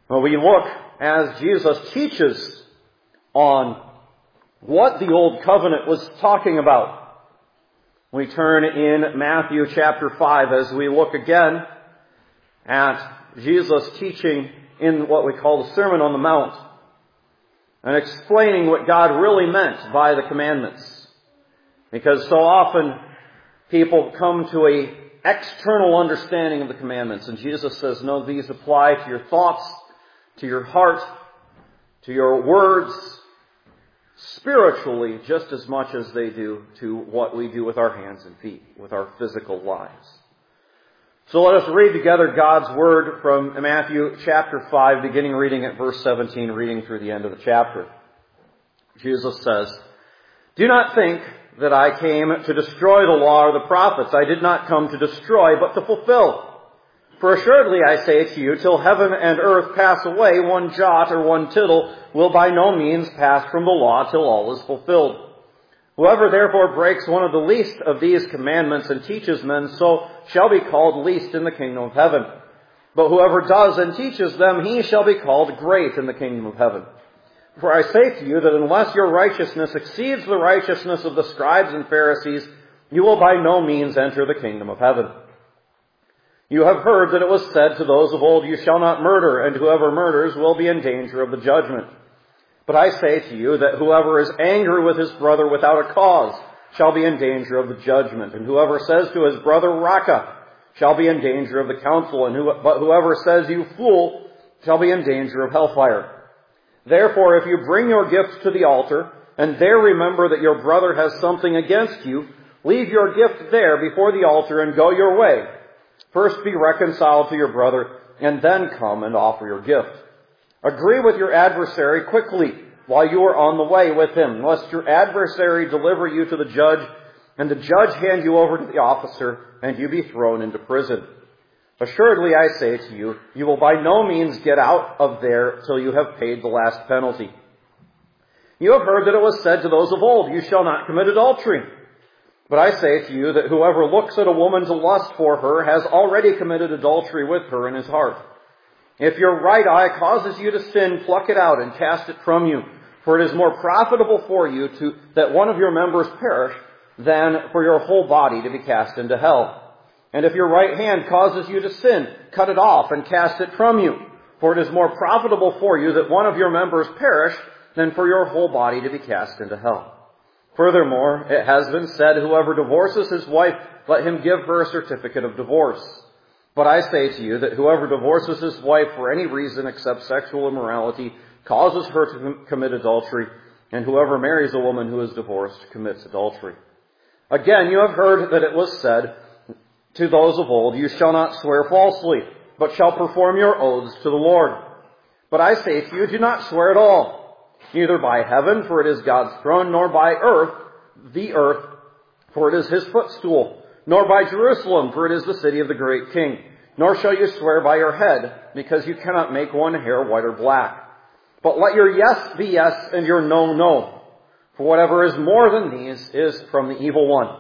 Well, we look as Jesus teaches on what the Old Covenant was talking about. We turn in Matthew chapter 5 as we look again at Jesus teaching in what we call the Sermon on the Mount and explaining what God really meant by the commandments. Because so often people come to an external understanding of the commandments, and Jesus says, no, these apply to your thoughts, to your heart, to your words, spiritually just as much as they do to what we do with our hands and feet, with our physical lives. So let us read together God's Word from Matthew chapter 5, beginning reading at verse 17, reading through the end of the chapter. Jesus says, "Do not think that I came to destroy the law or the prophets. I did not come to destroy, but to fulfill. For assuredly I say to you, till heaven and earth pass away, one jot or one tittle will by no means pass from the law till all is fulfilled. Whoever therefore breaks one of the least of these commandments and teaches men, so shall be called least in the kingdom of heaven. But whoever does and teaches them, he shall be called great in the kingdom of heaven. For I say to you that unless your righteousness exceeds the righteousness of the scribes and Pharisees, you will by no means enter the kingdom of heaven. You have heard that it was said to those of old, you shall not murder, and whoever murders will be in danger of the judgment. But I say to you that whoever is angry with his brother without a cause shall be in danger of the judgment. And whoever says to his brother, Raca, shall be in danger of the council. But whoever says, you fool, shall be in danger of hellfire. Therefore, if you bring your gift to the altar, and there remember that your brother has something against you, leave your gift there before the altar and go your way. First be reconciled to your brother, and then come and offer your gift. Agree with your adversary quickly while you are on the way with him, lest your adversary deliver you to the judge, and the judge hand you over to the officer, and you be thrown into prison. Assuredly, I say to you, you will by no means get out of there till you have paid the last penalty. You have heard that it was said to those of old, you shall not commit adultery. But I say to you that whoever looks at a woman to lust for her has already committed adultery with her in his heart. If your right eye causes you to sin, pluck it out and cast it from you. For it is more profitable for you that one of your members perish than for your whole body to be cast into hell. And if your right hand causes you to sin, cut it off and cast it from you. For it is more profitable for you that one of your members perish than for your whole body to be cast into hell. Furthermore, it has been said, whoever divorces his wife, let him give her a certificate of divorce. But I say to you that whoever divorces his wife for any reason except sexual immorality causes her to commit adultery, and whoever marries a woman who is divorced commits adultery. Again, you have heard that it was said to those of old, you shall not swear falsely, but shall perform your oaths to the Lord. But I say to you, do not swear at all, neither by heaven, for it is God's throne, nor by the earth, for it is his footstool, nor by Jerusalem, for it is the city of the great king. Nor shall you swear by your head, because you cannot make one hair white or black. But let your yes be yes, and your no, no. For whatever is more than these is from the evil one.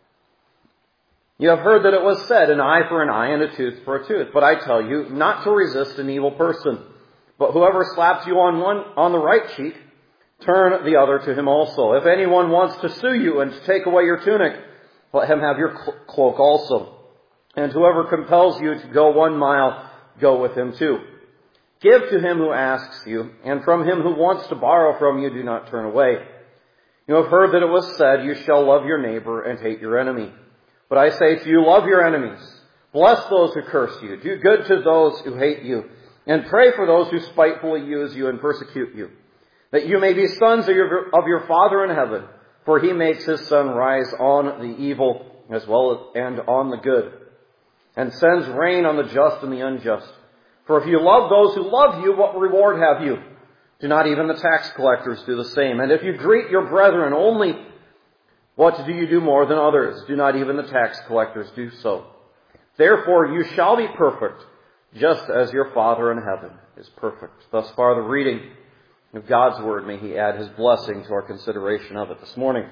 You have heard that it was said, an eye for an eye and a tooth for a tooth. But I tell you, not to resist an evil person. But whoever slaps you on the right cheek, turn the other to him also. If anyone wants to sue you and to take away your tunic, let him have your cloak also. And whoever compels you to go 1 mile, go with him 2. Give to him who asks you, and from him who wants to borrow from you, do not turn away. You have heard that it was said, you shall love your neighbor and hate your enemy. But I say to you, love your enemies. Bless those who curse you. Do good to those who hate you. And pray for those who spitefully use you and persecute you, that you may be sons of your Father in heaven. For he makes his sun rise on the evil as well and on the good, and sends rain on the just and the unjust. For if you love those who love you, what reward have you? Do not even the tax collectors do the same? And if you greet your brethren only, what do you do more than others? Do not even the tax collectors do so? Therefore you shall be perfect, just as your Father in heaven is perfect. Thus far the reading of God's Word. May he add his blessing to our consideration of it this morning.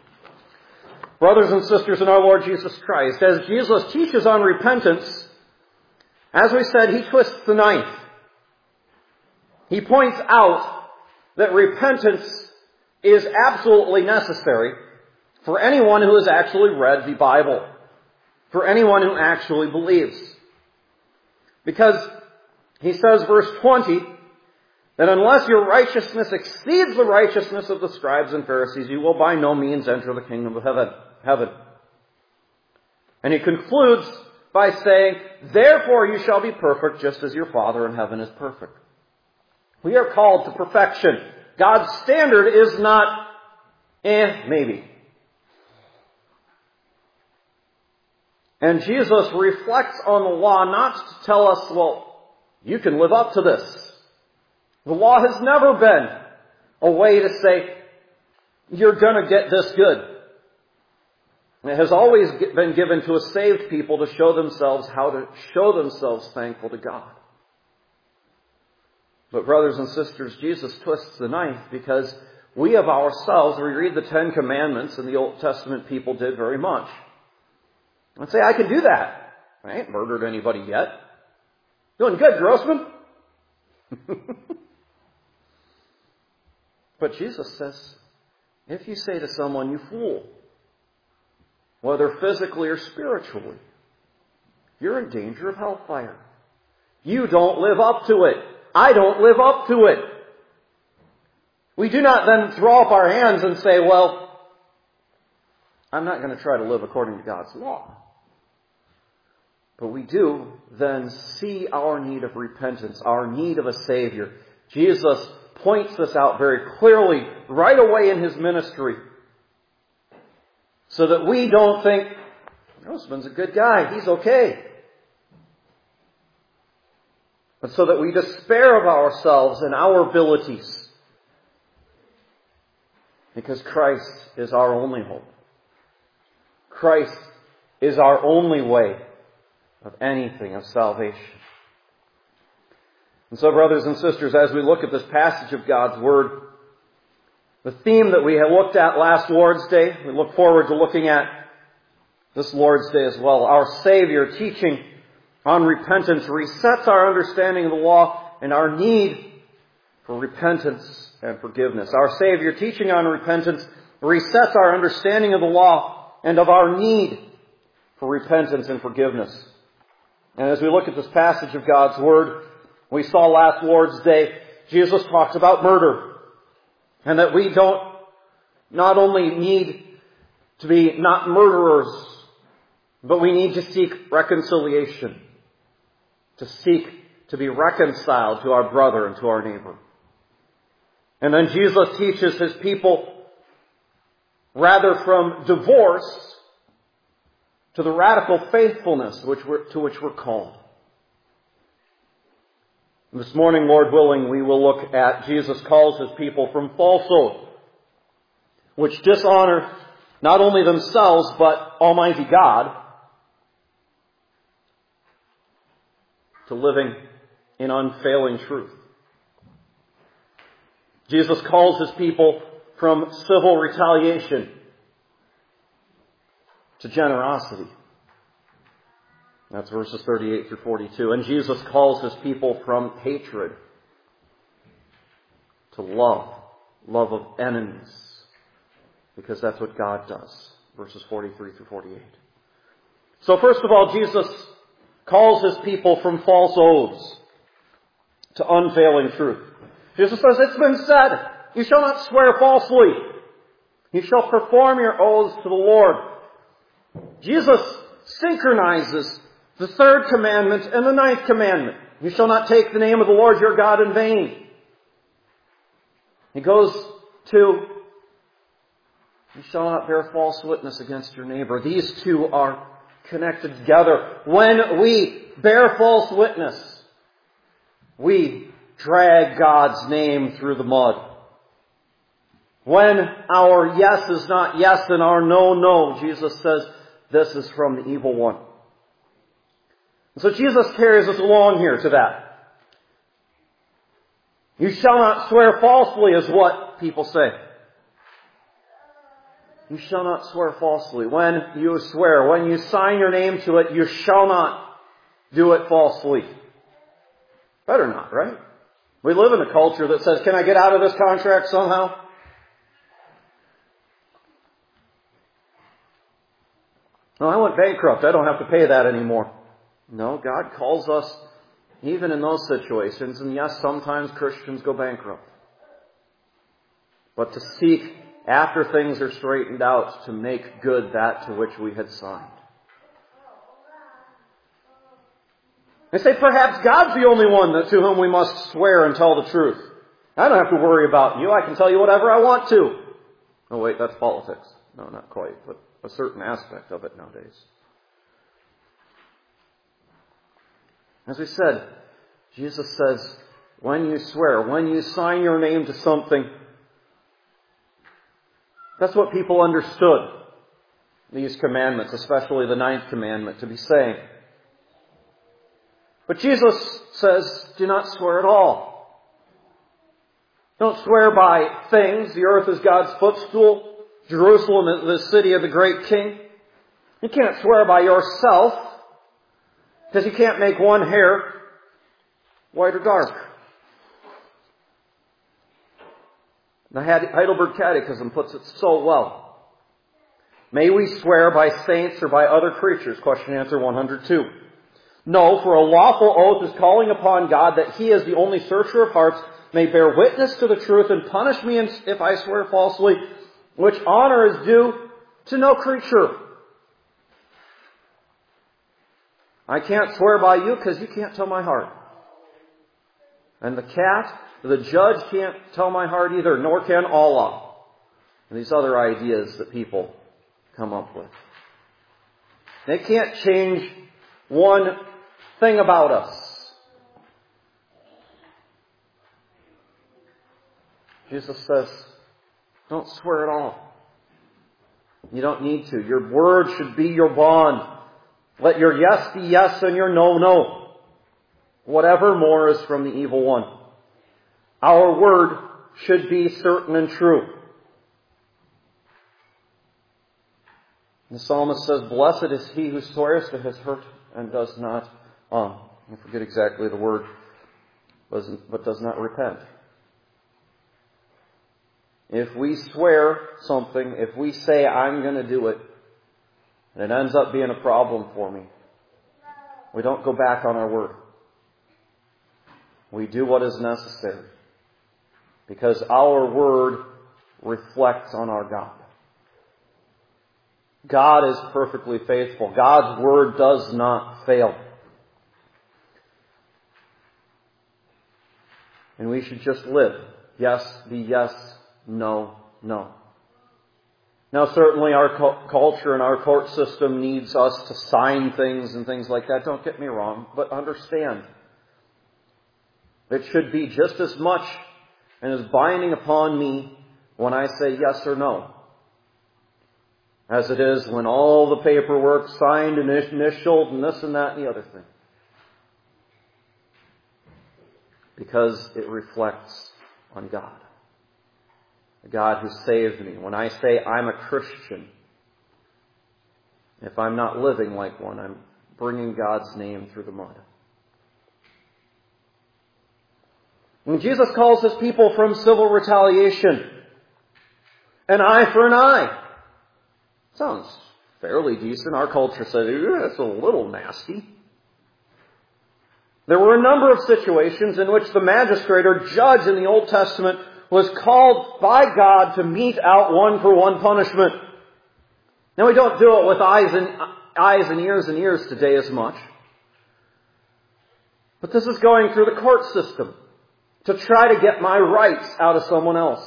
Brothers and sisters in our Lord Jesus Christ, as Jesus teaches on repentance, as we said, he twists the knife. he points out that repentance is absolutely necessary for anyone who has actually read the Bible, for anyone who actually believes. Because he says, verse 20, that unless your righteousness exceeds the righteousness of the scribes and Pharisees, you will by no means enter the kingdom of heaven. And he concludes by saying, therefore you shall be perfect just as your Father in heaven is perfect. We are called to perfection. God's standard is not, maybe. And Jesus reflects on the law not to tell us, well, you can live up to this. The law has never been a way to say, you're going to get this good. It has always been given to a saved people to show themselves how to show themselves thankful to God. But brothers and sisters, Jesus twists the knife because we of ourselves, we read the Ten Commandments, and the Old Testament people did very much. And say, I can do that. I ain't murdered anybody yet. Doing good, Grossman. But Jesus says, if you say to someone, you fool, whether physically or spiritually, you're in danger of hellfire. You don't live up to it. I don't live up to it. We do not then throw up our hands and say, well, I'm not going to try to live according to God's law. But we do then see our need of repentance, our need of a Savior. Jesus points this out very clearly right away in his ministry, so that we don't think, Grossman's a good guy, he's okay. But so that we despair of ourselves and our abilities, because Christ is our only hope. Christ is our only way of anything of salvation. And so, brothers and sisters, as we look at this passage of God's Word, the theme that we had looked at last Lord's Day, we look forward to looking at this Lord's Day as well. Our Savior teaching on repentance resets our understanding of the law and our need for repentance and forgiveness. Our Savior teaching on repentance resets our understanding of the law and of our need for repentance and forgiveness. And as we look at this passage of God's Word, we saw last Lord's Day, Jesus talks about murder. And that we don't not only need to be not murderers, but we need to seek reconciliation. To seek to be reconciled to our brother and to our neighbor. And then Jesus teaches his people rather from divorce to the radical faithfulness to which we're called. This morning, Lord willing, we will look at Jesus calls his people from falsehood, which dishonor not only themselves but Almighty God, to living in unfailing truth. Jesus calls his people from civil retaliation to generosity. That's verses 38 through 42. And Jesus calls his people from hatred to love of enemies, because that's what God does. Verses 43 through 48. So first of all, Jesus calls his people from false oaths to unfailing truth. Jesus says, it's been said, you shall not swear falsely. You shall perform your oaths to the Lord. Jesus synchronizes the third commandment and the ninth commandment. You shall not take the name of the Lord your God in vain. He goes to, you shall not bear false witness against your neighbor. These two are connected together. When we bear false witness, we drag God's name through the mud. When our yes is not yes and our no, no, Jesus says, this is from the evil one. And so Jesus carries us along here to that. You shall not swear falsely is what people say. You shall not swear falsely. When you swear, when you sign your name to it, you shall not do it falsely. Better not, right? We live in a culture that says, can I get out of this contract somehow? No, I went bankrupt. I don't have to pay that anymore. No, God calls us even in those situations, and yes, sometimes Christians go bankrupt. But to seek, after things are straightened out, to make good that to which we had signed. They say, perhaps God's the only one to whom we must swear and tell the truth. I don't have to worry about you. I can tell you whatever I want to. Oh, wait, that's politics. No, not quite, but a certain aspect of it nowadays. As we said, Jesus says, when you swear, when you sign your name to something, that's what people understood these commandments, especially the 9th commandment, to be saying. But Jesus says, do not swear at all. Don't swear by things. The earth is God's footstool. Jerusalem is the city of the great king. You can't swear by yourself, because you can't make one hair white or dark. The Heidelberg Catechism puts it so well. May we swear by saints or by other creatures? Question and answer 102. No, for a lawful oath is calling upon God that He is the only searcher of hearts, may bear witness to the truth and punish me if I swear falsely, which honor is due to no creature. I can't swear by you because you can't tell my heart. And the judge can't tell my heart either, nor can Allah. And these other ideas that people come up with. They can't change one thing about us. Jesus says, don't swear at all. You don't need to. Your word should be your bond. Let your yes be yes and your no, no. Whatever more is from the evil one. Our word should be certain and true. The psalmist says, blessed is he who swears to his hurt and does not, I forget exactly the word, but does not repent. If we swear something, if we say, I'm going to do it, and it ends up being a problem for me, we don't go back on our word. We do what is necessary. Because our word reflects on our God. God is perfectly faithful. God's word does not fail. And we should just live. Yes, be yes, no, no. Now certainly our culture and our court system needs us to sign things and things like that. Don't get me wrong, but understand. It should be just as much and as binding upon me when I say yes or no, as it is when all the paperwork signed and initialed and this and that and the other thing. Because it reflects on God. The God who saved me. When I say I'm a Christian, if I'm not living like one, I'm bringing God's name through the mud. And Jesus calls his people from civil retaliation. An eye for an eye. Sounds fairly decent. Our culture said, that's a little nasty. There were a number of situations in which the magistrate or judge in the Old Testament was called by God to mete out one-for-one punishment. Now we don't do it with eyes and ears today as much. But this is going through the court system to try to get my rights out of someone else.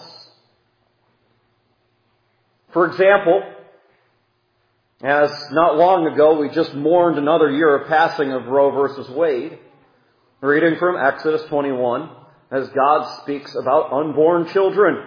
For example, as not long ago we just mourned another year of passing of Roe versus Wade, reading from Exodus 21, as God speaks about unborn children.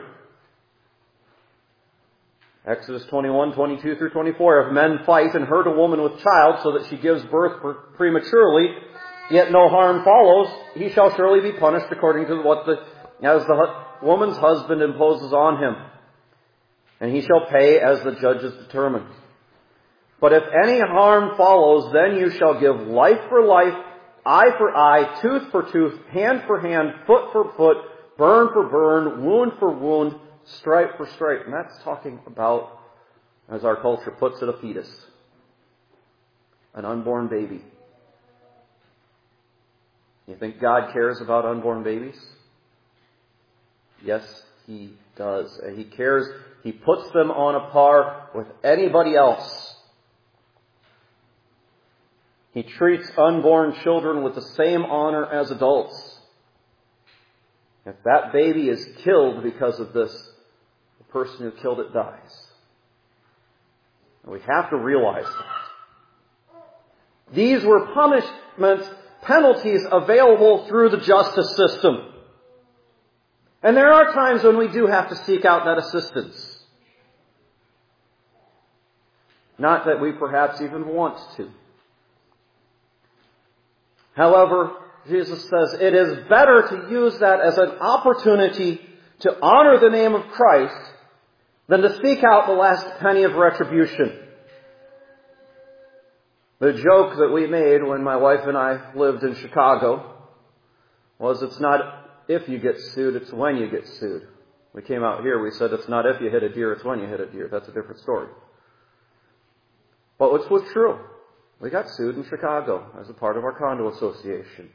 Exodus 21, 22 through 24. If men fight and hurt a woman with child so that she gives birth prematurely, yet no harm follows, he shall surely be punished according to what the woman's husband imposes on him. And he shall pay as the judges determine. But if any harm follows, then you shall give life for life, eye for eye, tooth for tooth, hand for hand, foot for foot, burn for burn, wound for wound, stripe for stripe. And that's talking about, as our culture puts it, a fetus. An unborn baby. You think God cares about unborn babies? Yes, He does. And He cares. He puts them on a par with anybody else. He treats unborn children with the same honor as adults. If that baby is killed because of this, the person who killed it dies. And we have to realize that. These were punishments, penalties available through the justice system. And there are times when we do have to seek out that assistance. Not that we perhaps even want to. However, Jesus says it is better to use that as an opportunity to honor the name of Christ than to seek out the last penny of retribution. The joke that we made when my wife and I lived in Chicago was it's not if you get sued, it's when you get sued. We came out here, we said it's not if you hit a deer, it's when you hit a deer. That's a different story. But which was true. We got sued in Chicago as a part of our condo association.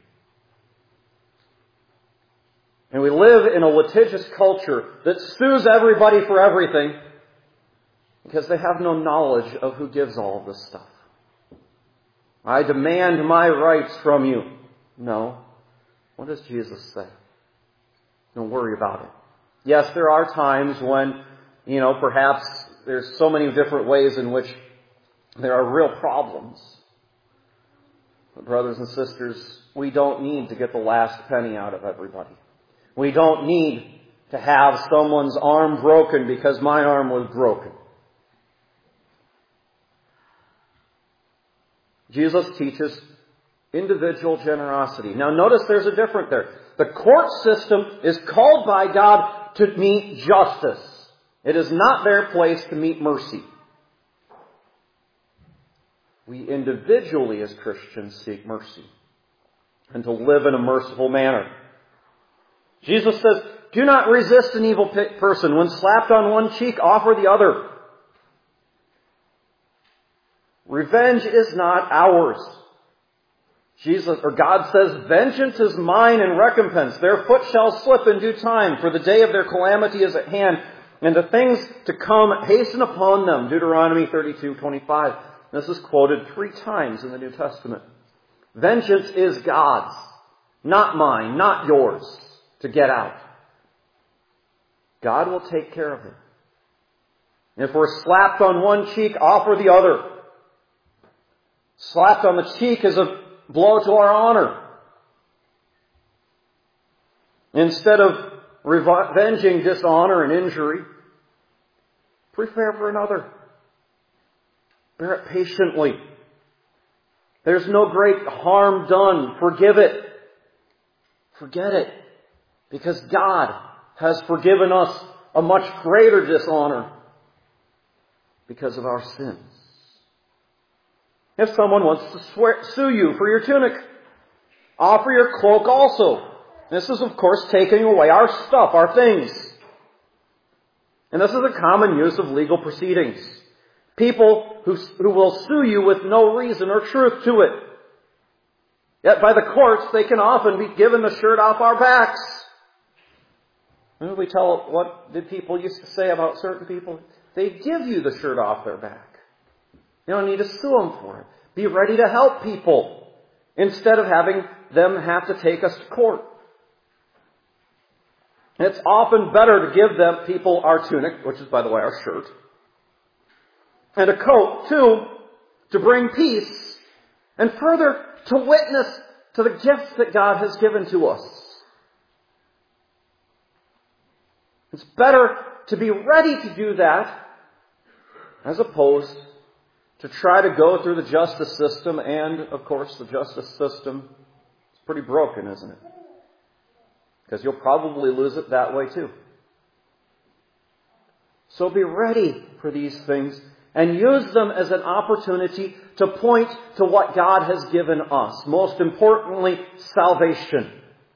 And we live in a litigious culture that sues everybody for everything because they have no knowledge of who gives all of this stuff. I demand my rights from you. No. What does Jesus say? Don't worry about it. Yes, there are times when, perhaps there's so many different ways in which there are real problems. But brothers and sisters, we don't need to get the last penny out of everybody. We don't need to have someone's arm broken because my arm was broken. Jesus teaches individual generosity. Now notice there's a difference there. The court system is called by God to meet justice. It is not their place to meet mercy. We individually as Christians seek mercy and to live in a merciful manner. Jesus says, do not resist an evil person. When slapped on one cheek, offer the other. Revenge is not ours. God says, vengeance is mine and recompense. Their foot shall slip in due time, for the day of their calamity is at hand, and the things to come hasten upon them. Deuteronomy 32:25. This is quoted 3 times in the New Testament. Vengeance is God's, not mine, not yours, to get out. God will take care of it. If we're slapped on one cheek, offer the other. Slapped on the cheek is a blow to our honor. Instead of revenging dishonor and injury, prepare for another. Bear it patiently. There's no great harm done. Forgive it. Forget it. Because God has forgiven us a much greater dishonor because of our sins. If someone wants to sue you for your tunic, offer your cloak also. This is, of course, taking away our stuff, our things. And this is a common use of legal proceedings. People who will sue you with no reason or truth to it. Yet by the courts, they can often be given the shirt off our backs. What did people used to say about certain people? They give you the shirt off their back. You don't need to sue them for it. Be ready to help people instead of having them have to take us to court. And it's often better to give them people our tunic, which is, by the way, our shirt, and a coat, too, to bring peace, and further, to witness to the gifts that God has given to us. It's better to be ready to do that as opposed to try to go through the justice system, and, of course, the justice system is pretty broken, isn't it? Because you'll probably lose it that way, too. So be ready for these things and use them as an opportunity to point to what God has given us. Most importantly, salvation.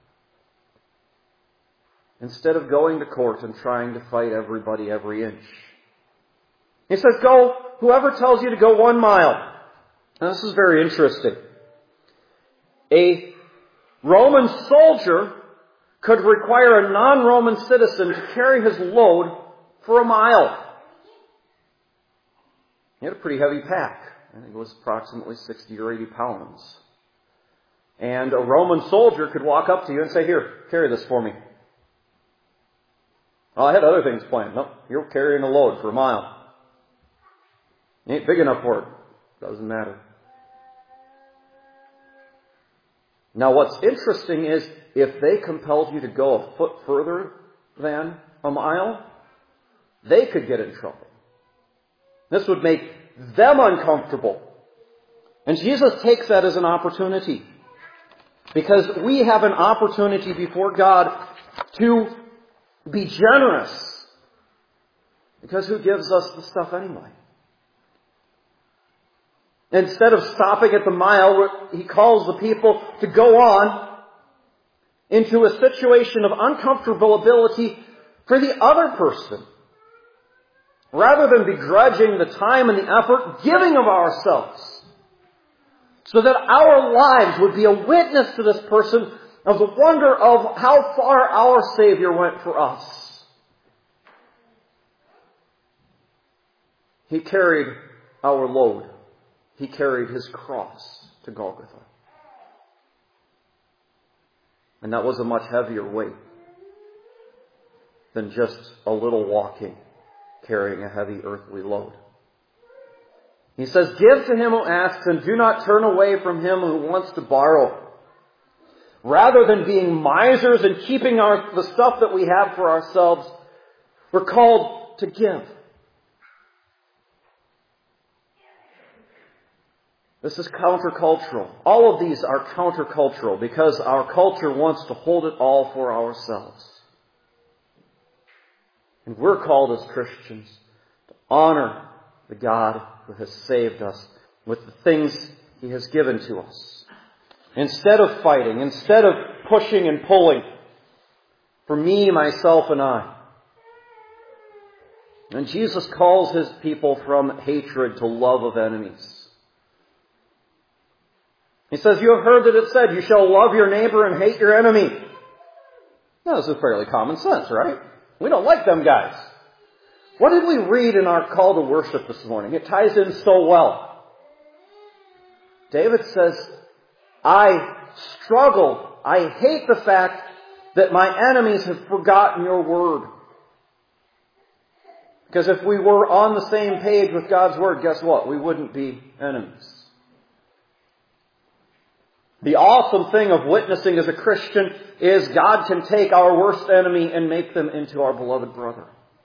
Instead of going to court and trying to fight everybody every inch. He says, go, whoever tells you to go 1 mile. Now, this is very interesting. A Roman soldier could require a non-Roman citizen to carry his load for 1 mile. He had a pretty heavy pack. I think it was approximately 60 or 80 pounds. And a Roman soldier could walk up to you and say, here, carry this for me. Well, I had other things planned. No, you're carrying a load for 1 mile. You ain't big enough for it. Doesn't matter. Now, what's interesting is if they compelled you to go a foot further than 1 mile, they could get in trouble. This would make them uncomfortable. And Jesus takes that as an opportunity. Because we have an opportunity before God to be generous. Because who gives us the stuff anyway? Instead of stopping at the mile, he calls the people to go on into a situation of uncomfortability for the other person. Rather than begrudging the time and the effort, giving of ourselves. So that our lives would be a witness to this person of the wonder of how far our Savior went for us. He carried our load. He carried His cross to Golgotha. And that was a much heavier weight than just a little walking, carrying a heavy earthly load. He says, give to him who asks, and do not turn away from him who wants to borrow. Rather than being misers and keeping the stuff that we have for ourselves, we're called to give. This is countercultural. All of these are countercultural because our culture wants to hold it all for ourselves. And we're called as Christians to honor the God who has saved us with the things He has given to us. Instead of fighting, instead of pushing and pulling for me, myself, and I. And Jesus calls His people from hatred to love of enemies. He says, you have heard that it said, you shall love your neighbor and hate your enemy. Now, this is fairly common sense, right? We don't like them guys. What did we read in our call to worship this morning? It ties in so well. David says, I struggle. I hate the fact that my enemies have forgotten your word. Because if we were on the same page with God's word, guess what? We wouldn't be enemies. The awesome thing of witnessing as a Christian is God can take our worst enemy and make them into our beloved brother.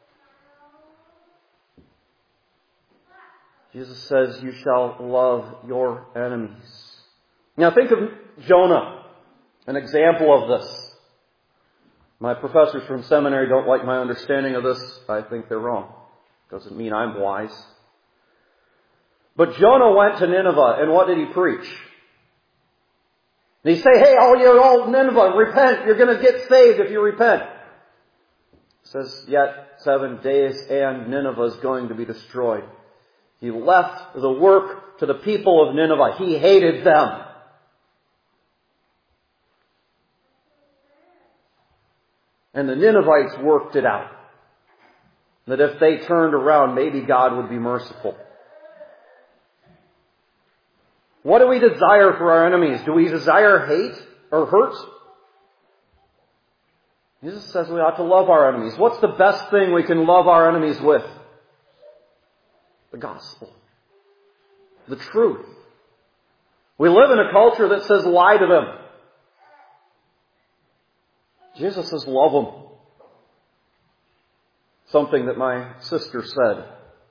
Jesus says, you shall love your enemies. Now think of Jonah, an example of this. My professors from seminary don't like my understanding of this. I think they're wrong. Doesn't mean I'm wise. But Jonah went to Nineveh, and what did he preach? They say, hey, all Nineveh, repent. You're going to get saved if you repent. It says, yet 7 days and Nineveh is going to be destroyed. He left the work to the people of Nineveh. He hated them. And the Ninevites worked it out. That if they turned around, maybe God would be merciful. What do we desire for our enemies? Do we desire hate or hurt? Jesus says we ought to love our enemies. What's the best thing we can love our enemies with? The gospel. The truth. We live in a culture that says lie to them. Jesus says love them. Something that my sister said.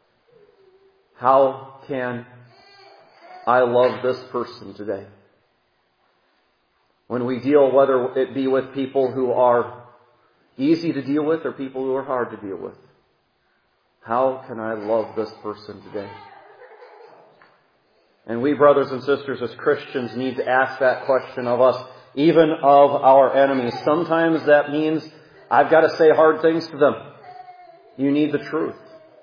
How can I love this person today? When we deal, whether it be with people who are easy to deal with or people who are hard to deal with. How can I love this person today? And we, brothers and sisters, as Christians, need to ask that question of us, even of our enemies. Sometimes that means I've got to say hard things to them. You need the truth.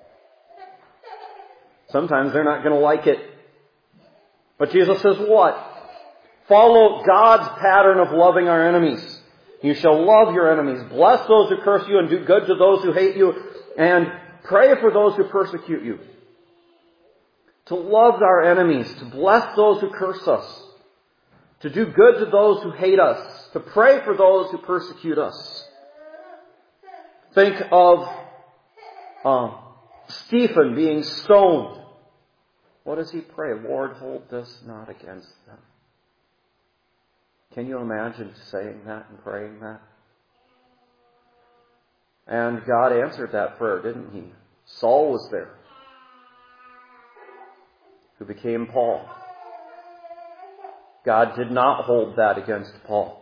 Sometimes they're not going to like it. But Jesus says what? Follow God's pattern of loving our enemies. You shall love your enemies. Bless those who curse you and do good to those who hate you. And pray for those who persecute you. To love our enemies. To bless those who curse us. To do good to those who hate us. To pray for those who persecute us. Think of Stephen being stoned. What does he pray? Lord, hold this not against them. Can you imagine saying that and praying that? And God answered that prayer, didn't He? Saul was there, who became Paul. God did not hold that against Paul.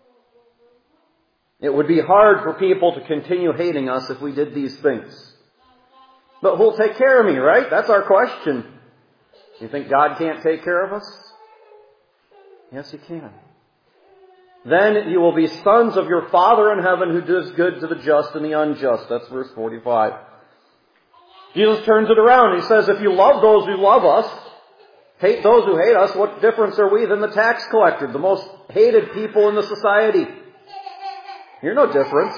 It would be hard for people to continue hating us if we did these things. But who'll take care of me, right? That's our question. You think God can't take care of us? Yes, He can. Then you will be sons of your Father in heaven who does good to the just and the unjust. That's verse 45. Jesus turns it around. He says, if you love those who love us, hate those who hate us, what difference are we than the tax collector, the most hated people in the society? You're no different.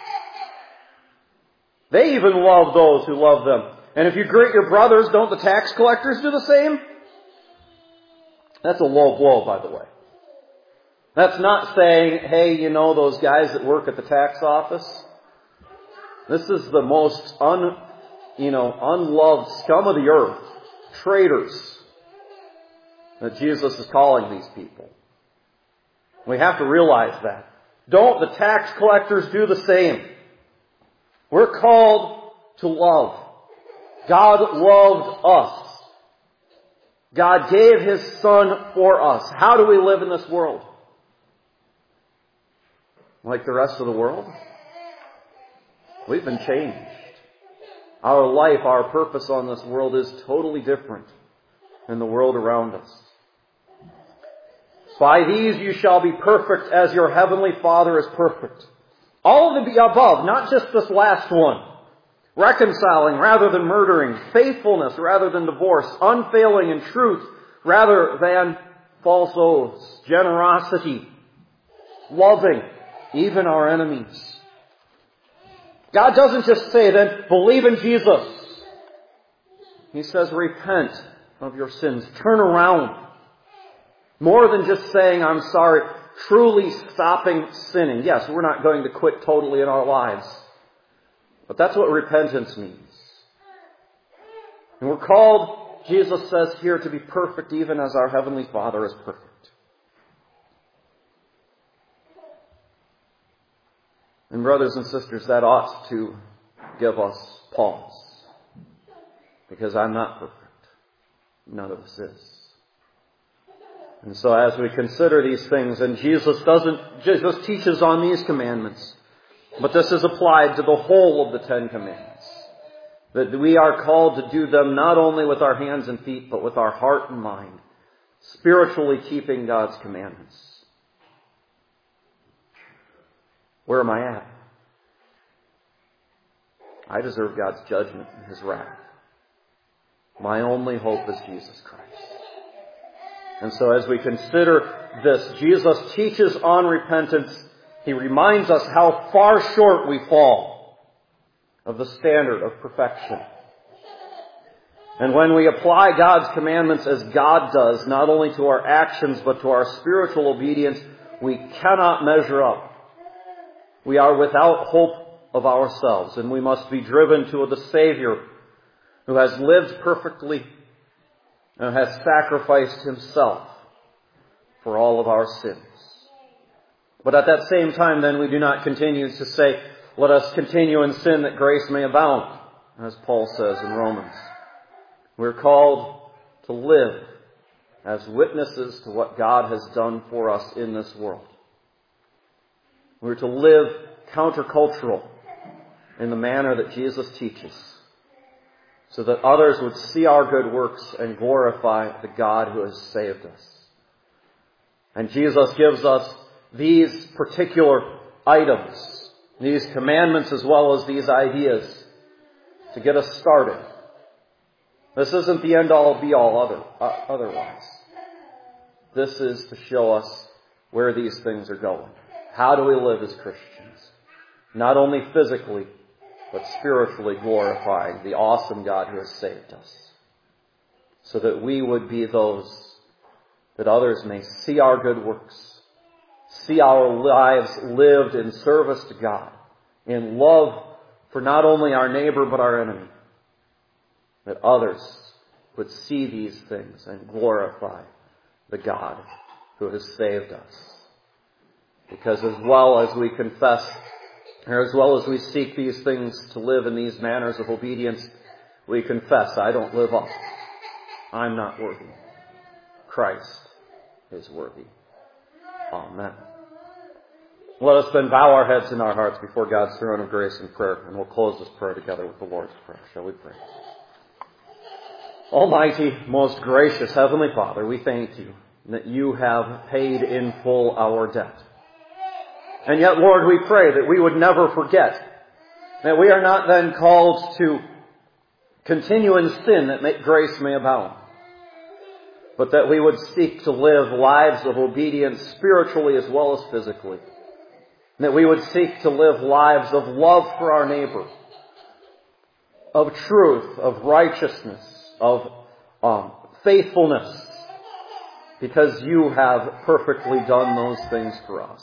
They even love those who love them. And if you greet your brothers, don't the tax collectors do the same? That's a low blow, by the way. That's not saying, hey, you know those guys that work at the tax office? This is the most unloved scum of the earth, traitors, that Jesus is calling these people. We have to realize that. Don't the tax collectors do the same? We're called to love. God loved us. God gave His Son for us. How do we live in this world? Like the rest of the world? We've been changed. Our life, our purpose on this world is totally different than the world around us. By these you shall be perfect as your heavenly Father is perfect. All of the above, not just this last one. Reconciling rather than murdering, faithfulness rather than divorce, unfailing in truth rather than false oaths, generosity, loving even our enemies. God doesn't just say then, believe in Jesus. He says, repent of your sins. Turn around. More than just saying, I'm sorry. Truly stopping sinning. Yes, we're not going to quit totally in our lives. But that's what repentance means. And we're called, Jesus says here, to be perfect even as our Heavenly Father is perfect. And brothers and sisters, that ought to give us pause. Because I'm not perfect. None of us is. And so as we consider these things, and Jesus teaches on these commandments, but this is applied to the whole of the Ten Commandments. That we are called to do them not only with our hands and feet, but with our heart and mind. Spiritually keeping God's commandments. Where am I at? I deserve God's judgment and His wrath. My only hope is Jesus Christ. And so as we consider this, Jesus teaches on repentance. He reminds us how far short we fall of the standard of perfection. And when we apply God's commandments as God does, not only to our actions but to our spiritual obedience, we cannot measure up. We are without hope of ourselves, and we must be driven to the Savior who has lived perfectly and has sacrificed Himself for all of our sins. But at that same time, then, we do not continue to say, let us continue in sin that grace may abound, as Paul says in Romans. We're called to live as witnesses to what God has done for us in this world. We're to live countercultural in the manner that Jesus teaches. so that others would see our good works and glorify the God who has saved us. And Jesus gives us these particular items, these commandments as well as these ideas to get us started. This isn't the end-all, be-all otherwise. This is to show us where these things are going. How do we live as Christians? Not only physically, but spiritually glorifying the awesome God who has saved us. So that we would be those that others may see our good works, see our lives lived in service to God, in love for not only our neighbor but our enemy. That others would see these things and glorify the God who has saved us. Because as well as we confess, or as well as we seek these things to live in these manners of obedience, we confess, I don't live up. I'm not worthy. Christ is worthy. Amen. Let us then bow our heads and our hearts before God's throne of grace and prayer, and we'll close this prayer together with the Lord's Prayer. Shall we pray? Almighty, most gracious Heavenly Father, we thank you that you have paid in full our debt. And yet, Lord, we pray that we would never forget, that we are not then called to continue in sin that grace may abound, but that we would seek to live lives of obedience spiritually as well as physically. That we would seek to live lives of love for our neighbor, of truth, of righteousness, of faithfulness, because you have perfectly done those things for us.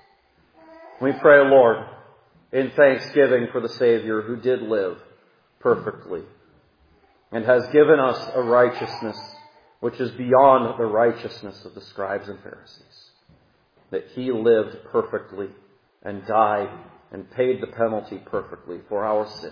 We pray, Lord, in thanksgiving for the Savior who did live perfectly and has given us a righteousness which is beyond the righteousness of the scribes and Pharisees. That he lived perfectly and died and paid the penalty perfectly for our sins.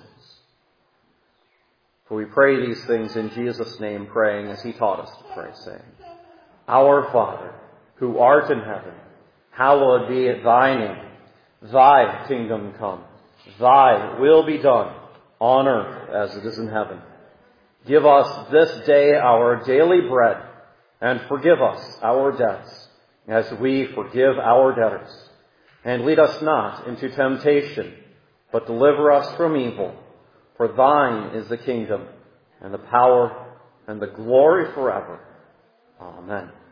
For we pray these things in Jesus' name, praying as he taught us to pray, saying, Our Father, who art in heaven, hallowed be thy name. Thy kingdom come. Thy will be done on earth as it is in heaven. Give us this day our daily bread, and forgive us our debts, as we forgive our debtors. And lead us not into temptation, but deliver us from evil. For thine is the kingdom, and the power, and the glory forever. Amen.